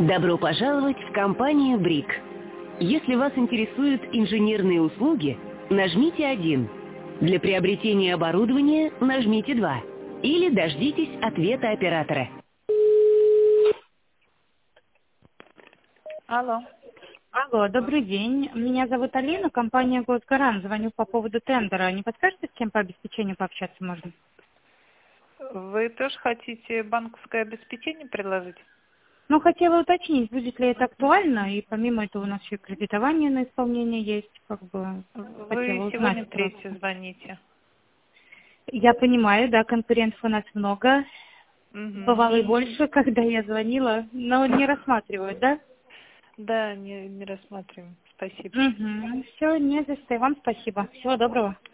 Добро пожаловать в компанию БРИК. Если вас интересуют инженерные услуги, нажмите 1. Для приобретения оборудования нажмите 2. Или дождитесь ответа оператора. Алло. Алло, добрый день. Меня зовут Алина, компания «Госгарант». Звоню по поводу тендера. Не подскажете, с кем по обеспечению пообщаться можно? Вы тоже хотите банковское обеспечение предложить? Ну, хотела уточнить, будет ли это актуально, и помимо этого у нас еще и кредитование на исполнение есть, хотела Вы узнать. сегодня третий звоните. Я понимаю, да, конкурентов у нас много. Бывало и больше, когда я звонила, но не рассматривают, да? Да, не рассматриваем. Спасибо. Все, не за что. И вам спасибо. Всего доброго.